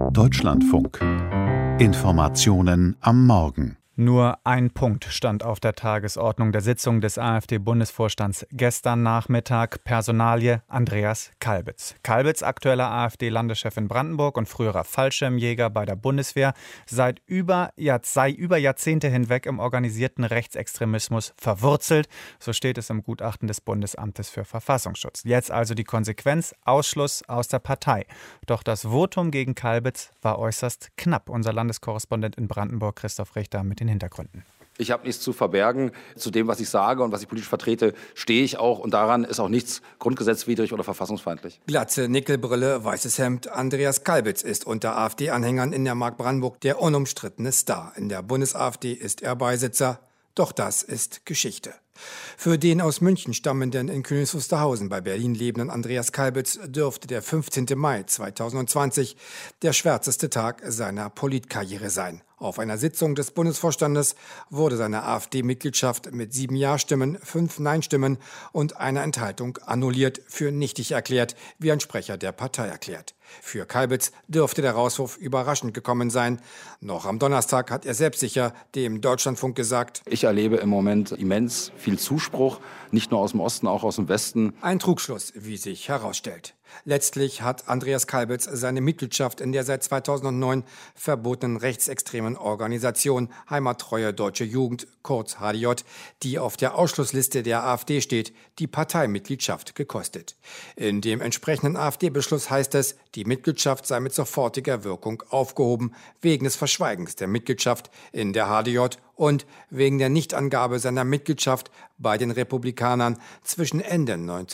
Deutschlandfunk. Informationen am Morgen. Nur ein Punkt stand auf der Tagesordnung der Sitzung des AfD-Bundesvorstands gestern Nachmittag: Personalie Andreas Kalbitz. Kalbitz, aktueller AfD-Landeschef in Brandenburg und früherer Fallschirmjäger bei der Bundeswehr, sei über Jahrzehnte hinweg im organisierten Rechtsextremismus verwurzelt. So steht es im Gutachten des Bundesamtes für Verfassungsschutz. Jetzt also die Konsequenz: Ausschluss aus der Partei. Doch das Votum gegen Kalbitz war äußerst knapp. Unser Landeskorrespondent in Brandenburg, Christoph Richter, mit den Hintergründen. Ich habe nichts zu verbergen. Zu dem, was ich sage und was ich politisch vertrete, stehe ich auch. Und daran ist auch nichts grundgesetzwidrig oder verfassungsfeindlich. Glatze, Nickelbrille, weißes Hemd. Andreas Kalbitz ist unter AfD-Anhängern in der Mark Brandenburg der unumstrittene Star. In der Bundes-AfD ist er Beisitzer. Doch das ist Geschichte. Für den aus München stammenden, in Königs Wusterhausen bei Berlin lebenden Andreas Kalbitz dürfte der 15. Mai 2020 der schwärzeste Tag seiner Politkarriere sein. Auf einer Sitzung des Bundesvorstandes wurde seine AfD-Mitgliedschaft mit 7 Ja-Stimmen, 5 Nein-Stimmen und einer Enthaltung annulliert, für nichtig erklärt, wie ein Sprecher der Partei erklärt. Für Kalbitz dürfte der Rauswurf überraschend gekommen sein. Noch am Donnerstag hat er selbstsicher dem Deutschlandfunk gesagt: Ich erlebe im Moment immens viel Zuspruch, nicht nur aus dem Osten, auch aus dem Westen. Ein Trugschluss, wie sich herausstellt. Letztlich hat Andreas Kalbitz seine Mitgliedschaft in der seit 2009 verbotenen rechtsextremen Organisation Heimattreue Deutsche Jugend, kurz HDJ, die auf der Ausschlussliste der AfD steht, die Parteimitgliedschaft gekostet. In dem entsprechenden AfD-Beschluss heißt es, die Mitgliedschaft sei mit sofortiger Wirkung aufgehoben, wegen des Verschweigens der Mitgliedschaft in der HDJ und wegen der Nichtangabe seiner Mitgliedschaft bei den Republikanern zwischen Ende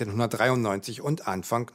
1993 und Anfang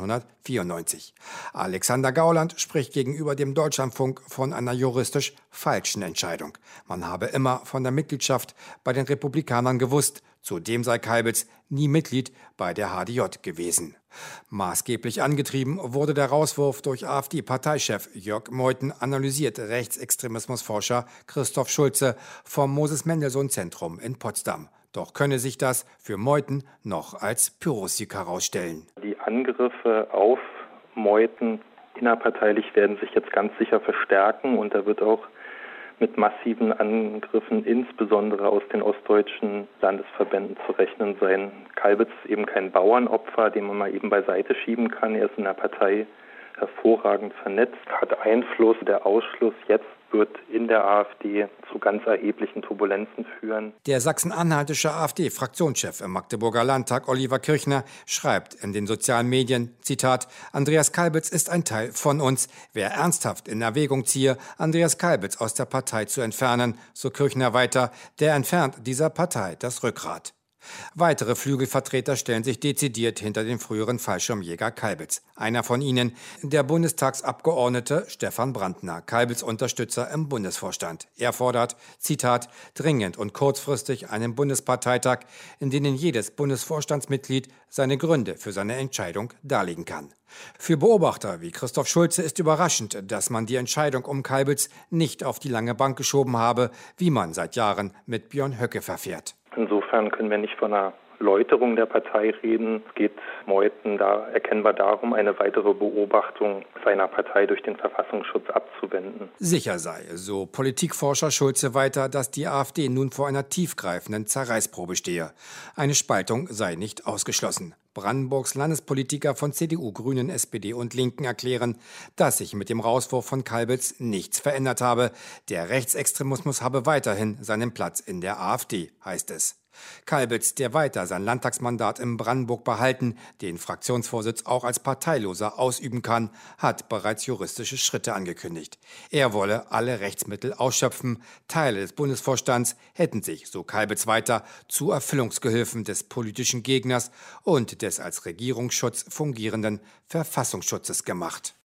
1994. Alexander Gauland spricht gegenüber dem Deutschlandfunk von einer juristisch falschen Entscheidung. Man habe immer von der Mitgliedschaft bei den Republikanern gewusst. Zudem sei Kalbitz nie Mitglied bei der HDJ gewesen. Maßgeblich angetrieben wurde der Rauswurf durch AfD-Parteichef Jörg Meuthen, analysiert Rechtsextremismusforscher Christoph Schulze vom Moses-Mendelssohn-Zentrum in Potsdam. Doch könne sich das für Meuthen noch als Pyrrhussieg herausstellen. Die Angriffe auf Meuthen innerparteilich werden sich jetzt ganz sicher verstärken und da wird auch mit massiven Angriffen, insbesondere aus den ostdeutschen Landesverbänden, zu rechnen sein. Kalbitz ist eben kein Bauernopfer, den man mal eben beiseite schieben kann. Er ist in der Partei hervorragend vernetzt, hat Einfluss. Der Ausschluss jetzt wird in der AfD zu ganz erheblichen Turbulenzen führen. Der sachsen-anhaltische AfD-Fraktionschef im Magdeburger Landtag, Oliver Kirchner, schreibt in den sozialen Medien, Zitat: Andreas Kalbitz ist ein Teil von uns. Wer ernsthaft in Erwägung ziehe, Andreas Kalbitz aus der Partei zu entfernen, so Kirchner weiter, der entfernt dieser Partei das Rückgrat. Weitere Flügelvertreter stellen sich dezidiert hinter den früheren Fallschirmjäger Kalbitz. Einer von ihnen, der Bundestagsabgeordnete Stefan Brandner, Kalbitz Unterstützer im Bundesvorstand. Er fordert, Zitat, dringend und kurzfristig einen Bundesparteitag, in denen jedes Bundesvorstandsmitglied seine Gründe für seine Entscheidung darlegen kann. Für Beobachter wie Christoph Schulze ist überraschend, dass man die Entscheidung um Kalbitz nicht auf die lange Bank geschoben habe, wie man seit Jahren mit Björn Höcke verfährt. Insofern können wir nicht von einer Läuterung der Partei reden. Es geht Meuthen da erkennbar darum, eine weitere Beobachtung seiner Partei durch den Verfassungsschutz abzuwenden. Sicher sei, so Politikforscher Schulze weiter, dass die AfD nun vor einer tiefgreifenden Zerreißprobe stehe. Eine Spaltung sei nicht ausgeschlossen. Brandenburgs Landespolitiker von CDU, Grünen, SPD und Linken erklären, dass sich mit dem Rauswurf von Kalbitz nichts verändert habe. Der Rechtsextremismus habe weiterhin seinen Platz in der AfD, heißt es. Kalbitz, der weiter sein Landtagsmandat in Brandenburg behalten, den Fraktionsvorsitz auch als Parteiloser ausüben kann, hat bereits juristische Schritte angekündigt. Er wolle alle Rechtsmittel ausschöpfen. Teile des Bundesvorstands hätten sich, so Kalbitz weiter, zu Erfüllungsgehilfen des politischen Gegners und des als Regierungsschutz fungierenden Verfassungsschutzes gemacht.